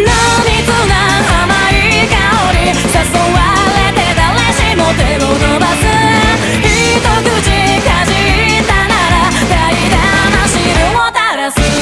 蜜な甘い香り誘われて誰しも手を伸ばす一口かじったなら怠惰な汁を垂らす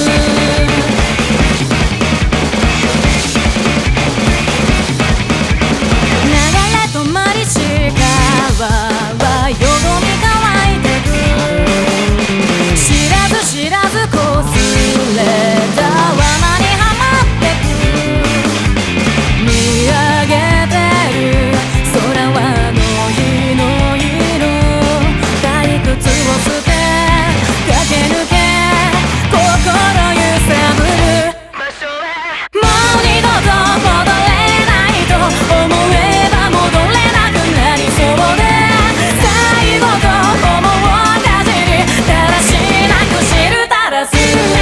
流れ止まりし川はよどみ乾いてく知らず知らずこすれた罠にはまってく見上げてる空はあの日の色退屈を捨て駆け抜け心揺さぶるもう二度と戻れないと思えば戻れなくなりそうで最後と思うかじりだらしなく汁垂らす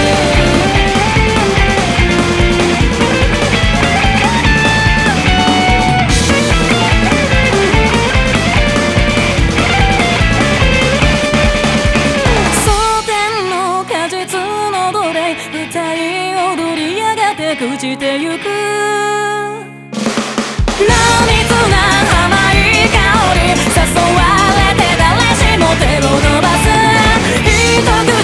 蒼天の果実の奴隷歌い踊りやがて朽ちてゆく濃密な甘い香り誘われて誰しも手を伸ばす一口